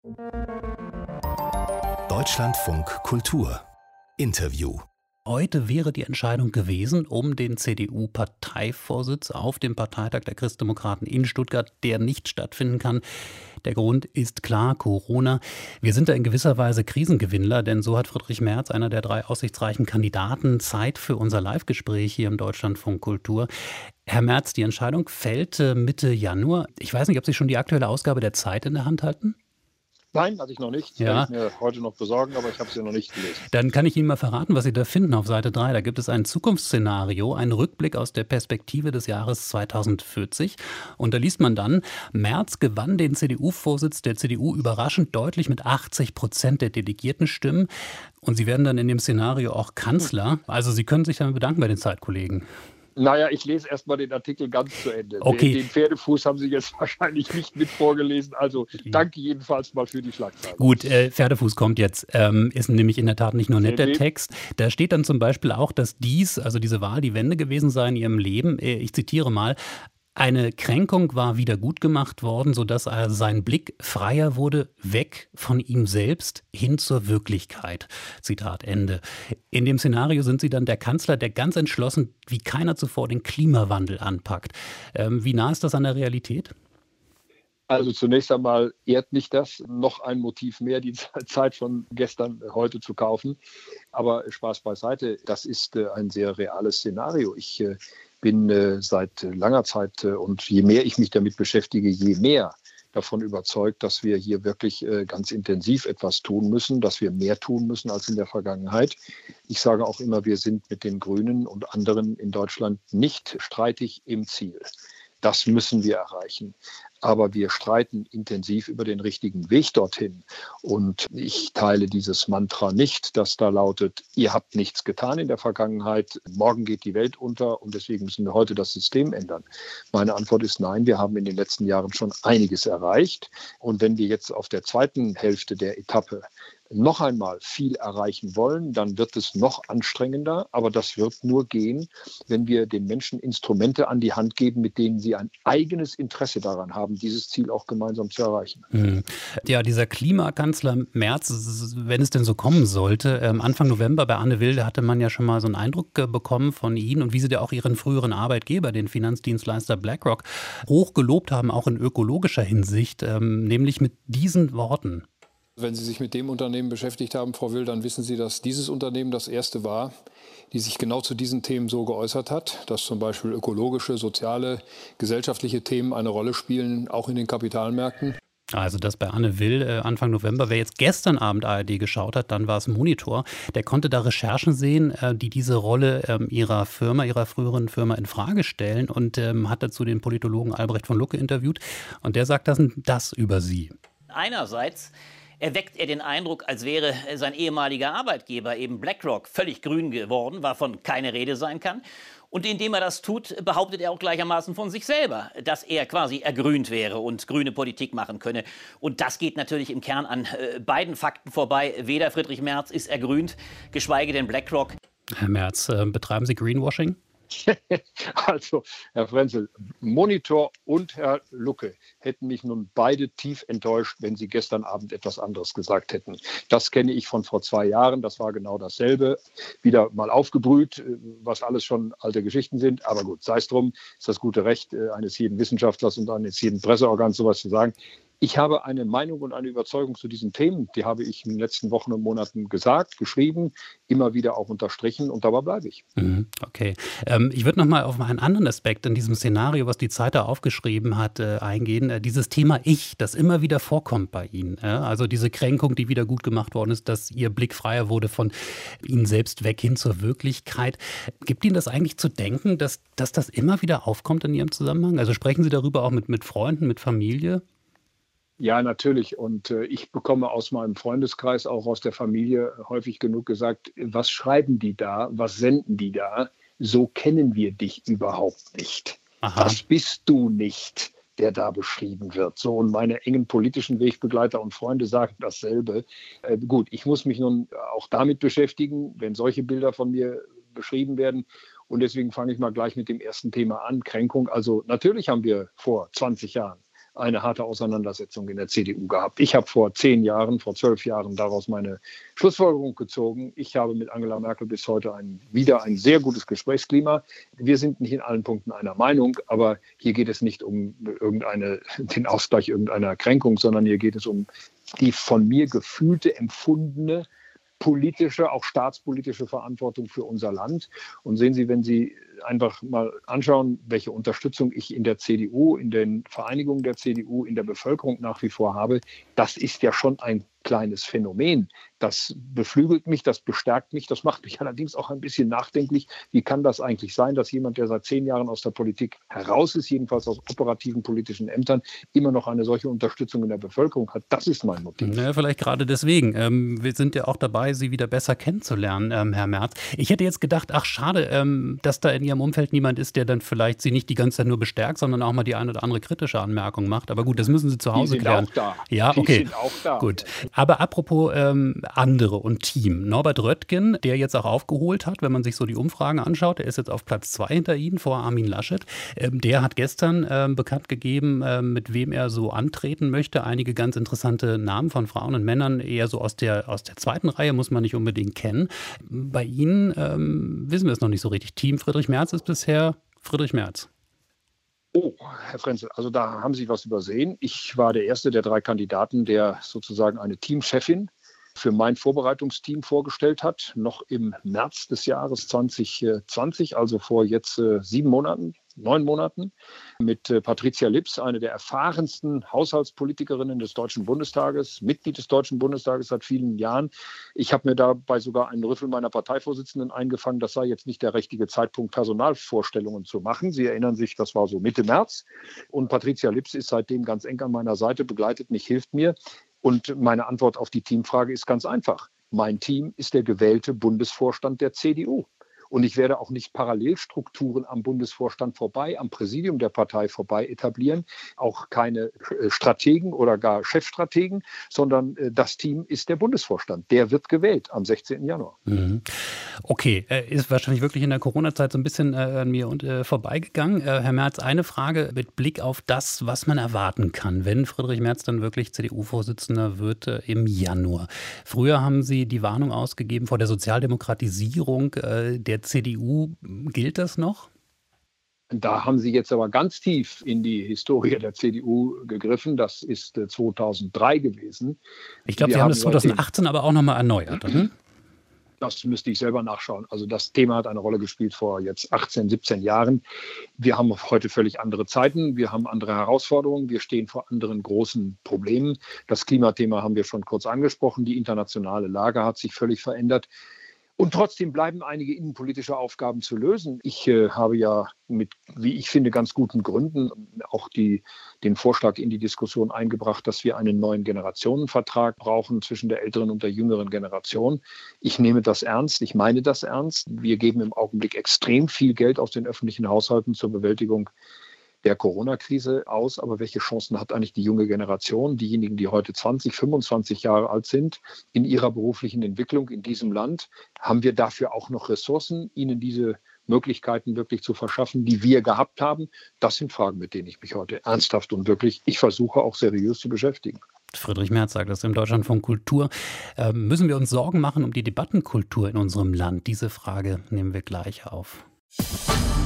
Deutschlandfunk Kultur Interview. Heute wäre die Entscheidung gewesen um den CDU-Parteivorsitz auf dem Parteitag der Christdemokraten in Stuttgart, der nicht stattfinden kann. Der Grund ist klar, Corona. Wir sind da in gewisser Weise Krisengewinnler, denn so hat Friedrich Merz, einer der 3 aussichtsreichen Kandidaten, Zeit für unser Live-Gespräch hier im Deutschlandfunk Kultur. Herr Merz, die Entscheidung fällt Mitte Januar. Ich weiß nicht, ob Sie schon die aktuelle Ausgabe der Zeit in der Hand halten? Nein, hatte ich noch nicht. Das werde ich mir heute noch besorgen, aber ich habe sie noch nicht gelesen. Dann kann ich Ihnen mal verraten, was Sie da finden auf Seite 3. Da gibt es ein Zukunftsszenario, einen Rückblick aus der Perspektive des Jahres 2040. Und da liest man dann, Merz gewann den CDU-Vorsitz der CDU überraschend deutlich mit 80% der Delegiertenstimmen. Und Sie werden dann in dem Szenario auch Kanzler. Also Sie können sich damit bedanken bei den Zeitkollegen. Naja, ich lese erstmal den Artikel ganz zu Ende. Okay. Den Pferdefuß haben Sie jetzt wahrscheinlich nicht mit vorgelesen. Also danke jedenfalls mal für die Schlagzeile. Gut, Pferdefuß kommt jetzt. Ist nämlich in der Tat nicht nur nett der Text. Da steht dann zum Beispiel auch, dass also diese Wahl, die Wende gewesen sei in Ihrem Leben. Ich zitiere mal. Eine Kränkung war wieder gut gemacht worden, sodass sein Blick freier wurde, weg von ihm selbst hin zur Wirklichkeit. Zitat Ende. In dem Szenario sind Sie dann der Kanzler, der ganz entschlossen wie keiner zuvor den Klimawandel anpackt. Wie nah ist das an der Realität? Also zunächst einmal ehrt mich das, noch ein Motiv mehr, die Zeit von gestern heute zu kaufen. Aber Spaß beiseite, das ist ein sehr reales Szenario. Ich bin seit langer Zeit und je mehr ich mich damit beschäftige, je mehr davon überzeugt, dass wir hier wirklich ganz intensiv etwas tun müssen, dass wir mehr tun müssen als in der Vergangenheit. Ich sage auch immer, wir sind mit den Grünen und anderen in Deutschland nicht streitig im Ziel. Das müssen wir erreichen. Aber wir streiten intensiv über den richtigen Weg dorthin. Und ich teile dieses Mantra nicht, das da lautet, ihr habt nichts getan in der Vergangenheit, morgen geht die Welt unter und deswegen müssen wir heute das System ändern. Meine Antwort ist nein, wir haben in den letzten Jahren schon einiges erreicht. Und wenn wir jetzt auf der zweiten Hälfte der Etappe noch einmal viel erreichen wollen, dann wird es noch anstrengender. Aber das wird nur gehen, wenn wir den Menschen Instrumente an die Hand geben, mit denen sie ein eigenes Interesse daran haben, dieses Ziel auch gemeinsam zu erreichen. Ja, dieser Klimakanzler Merz, wenn es denn so kommen sollte, Anfang November bei Anne Will hatte man ja schon mal so einen Eindruck bekommen von Ihnen und wie Sie da auch Ihren früheren Arbeitgeber, den Finanzdienstleister BlackRock, hoch gelobt haben, auch in ökologischer Hinsicht, nämlich mit diesen Worten. Wenn Sie sich mit dem Unternehmen beschäftigt haben, Frau Will, dann wissen Sie, dass dieses Unternehmen das erste war, die sich genau zu diesen Themen so geäußert hat, dass zum Beispiel ökologische, soziale, gesellschaftliche Themen eine Rolle spielen, auch in den Kapitalmärkten. Also das bei Anne Will Anfang November. Wer jetzt gestern Abend ARD geschaut hat, dann war es Monitor. Der konnte da Recherchen sehen, die diese Rolle ihrer früheren Firma in Frage stellen und hat dazu den Politologen Albrecht von Lucke interviewt. Und der sagt das über Sie. Einerseits erweckt er den Eindruck, als wäre sein ehemaliger Arbeitgeber, eben BlackRock, völlig grün geworden, wovon keine Rede sein kann. Und indem er das tut, behauptet er auch gleichermaßen von sich selber, dass er quasi ergrünt wäre und grüne Politik machen könne. Und das geht natürlich im Kern an beiden Fakten vorbei. Weder Friedrich Merz ist ergrünt, geschweige denn BlackRock. Herr Merz, betreiben Sie Greenwashing? Also, Herr Frenzel, Monitor und Herr Lucke hätten mich nun beide tief enttäuscht, wenn sie gestern Abend etwas anderes gesagt hätten. Das kenne ich von vor 2 Jahren, das war genau dasselbe. Wieder mal aufgebrüht, was alles schon alte Geschichten sind. Aber gut, sei es drum, ist das gute Recht eines jeden Wissenschaftlers und eines jeden Presseorgans sowas zu sagen. Ich habe eine Meinung und eine Überzeugung zu diesen Themen, die habe ich in den letzten Wochen und Monaten gesagt, geschrieben, immer wieder auch unterstrichen und dabei bleibe ich. Okay. Ich würde noch mal auf einen anderen Aspekt in diesem Szenario, was die Zeit da aufgeschrieben hat, eingehen. Dieses Thema Ich, das immer wieder vorkommt bei Ihnen. Also diese Kränkung, die wieder gut gemacht worden ist, dass Ihr Blick freier wurde von Ihnen selbst weg hin zur Wirklichkeit. Gibt Ihnen das eigentlich zu denken, dass das immer wieder aufkommt in Ihrem Zusammenhang? Also sprechen Sie darüber auch mit Freunden, mit Familie? Ja, natürlich. Und ich bekomme aus meinem Freundeskreis, auch aus der Familie, häufig genug gesagt, was schreiben die da, was senden die da? So kennen wir dich überhaupt nicht. Aha. Das bist du nicht, der da beschrieben wird. So, und meine engen politischen Wegbegleiter und Freunde sagen dasselbe. Gut, ich muss mich nun auch damit beschäftigen, wenn solche Bilder von mir beschrieben werden. Und deswegen fange ich mal gleich mit dem ersten Thema an, Kränkung. Also natürlich haben wir vor 20 Jahren eine harte Auseinandersetzung in der CDU gehabt. Ich habe vor 12 Jahren daraus meine Schlussfolgerung gezogen. Ich habe mit Angela Merkel bis heute wieder ein sehr gutes Gesprächsklima. Wir sind nicht in allen Punkten einer Meinung, aber hier geht es nicht um den Ausgleich irgendeiner Kränkung, sondern hier geht es um die von mir gefühlte, empfundene politische, auch staatspolitische Verantwortung für unser Land. Und sehen Sie, wenn Sie einfach mal anschauen, welche Unterstützung ich in der CDU, in den Vereinigungen der CDU, in der Bevölkerung nach wie vor habe, das ist ja schon ein kleines Phänomen. Das beflügelt mich, das bestärkt mich, das macht mich allerdings auch ein bisschen nachdenklich. Wie kann das eigentlich sein, dass jemand, der seit 10 Jahren aus der Politik heraus ist, jedenfalls aus operativen politischen Ämtern, immer noch eine solche Unterstützung in der Bevölkerung hat? Das ist mein Motiv. Naja, vielleicht gerade deswegen. Wir sind ja auch dabei, Sie wieder besser kennenzulernen, Herr Merz. Ich hätte jetzt gedacht, ach schade, dass da in Ihrem Umfeld niemand ist, der dann vielleicht Sie nicht die ganze Zeit nur bestärkt, sondern auch mal die eine oder andere kritische Anmerkung macht. Aber gut, das müssen Sie zu Hause klären. Die sind auch da. Ja, okay. Die sind auch da. Gut. Aber apropos andere und Team. Norbert Röttgen, der jetzt auch aufgeholt hat, wenn man sich so die Umfragen anschaut, der ist jetzt auf Platz 2 hinter Ihnen vor Armin Laschet. Der hat gestern bekannt gegeben, mit wem er so antreten möchte. Einige ganz interessante Namen von Frauen und Männern, eher so aus der zweiten Reihe, muss man nicht unbedingt kennen. Bei Ihnen wissen wir es noch nicht so richtig. Team Friedrich Merz ist bisher Friedrich Merz. Oh, Herr Frenzel, also da haben Sie was übersehen. Ich war der erste der 3 Kandidaten, der sozusagen eine Teamchefin für mein Vorbereitungsteam vorgestellt hat, noch im März des Jahres 2020, also vor jetzt 9 Monaten, mit Patricia Lips, eine der erfahrensten Haushaltspolitikerinnen des Deutschen Bundestages, Mitglied des Deutschen Bundestages seit vielen Jahren. Ich habe mir dabei sogar einen Rüffel meiner Parteivorsitzenden eingefangen, das sei jetzt nicht der richtige Zeitpunkt, Personalvorstellungen zu machen. Sie erinnern sich, das war so Mitte März. Und Patricia Lips ist seitdem ganz eng an meiner Seite, begleitet mich, hilft mir. Und meine Antwort auf die Teamfrage ist ganz einfach. Mein Team ist der gewählte Bundesvorstand der CDU. Und ich werde auch nicht Parallelstrukturen am Bundesvorstand vorbei, am Präsidium der Partei vorbei etablieren. Auch keine Strategen oder gar Chefstrategen, sondern das Team ist der Bundesvorstand. Der wird gewählt am 16. Januar. Okay, ist wahrscheinlich wirklich in der Corona-Zeit so ein bisschen an mir vorbeigegangen. Herr Merz, eine Frage mit Blick auf das, was man erwarten kann, wenn Friedrich Merz dann wirklich CDU-Vorsitzender wird im Januar. Früher haben Sie die Warnung ausgegeben vor der Sozialdemokratisierung der CDU. Gilt das noch? Da haben Sie jetzt aber ganz tief in die Historie der CDU gegriffen. Das ist 2003 gewesen. Ich glaube, Sie haben das 2018 aber auch nochmal erneuert, oder? Das müsste ich selber nachschauen. Also das Thema hat eine Rolle gespielt vor jetzt 18, 17 Jahren. Wir haben heute völlig andere Zeiten. Wir haben andere Herausforderungen. Wir stehen vor anderen großen Problemen. Das Klimathema haben wir schon kurz angesprochen. Die internationale Lage hat sich völlig verändert. Und trotzdem bleiben einige innenpolitische Aufgaben zu lösen. Ich habe ja mit, wie ich finde, ganz guten Gründen auch den Vorschlag in die Diskussion eingebracht, dass wir einen neuen Generationenvertrag brauchen zwischen der älteren und der jüngeren Generation. Ich nehme das ernst, ich meine das ernst. Wir geben im Augenblick extrem viel Geld aus den öffentlichen Haushalten zur Bewältigung der Corona-Krise aus. Aber welche Chancen hat eigentlich die junge Generation, diejenigen, die heute 20, 25 Jahre alt sind, in ihrer beruflichen Entwicklung in diesem Land? Haben wir dafür auch noch Ressourcen, ihnen diese Möglichkeiten wirklich zu verschaffen, die wir gehabt haben? Das sind Fragen, mit denen ich mich heute ernsthaft und wirklich, ich versuche auch seriös zu beschäftigen. Friedrich Merz sagt das im Deutschlandfunk Kultur. Müssen wir uns Sorgen machen um die Debattenkultur in unserem Land? Diese Frage nehmen wir gleich auf.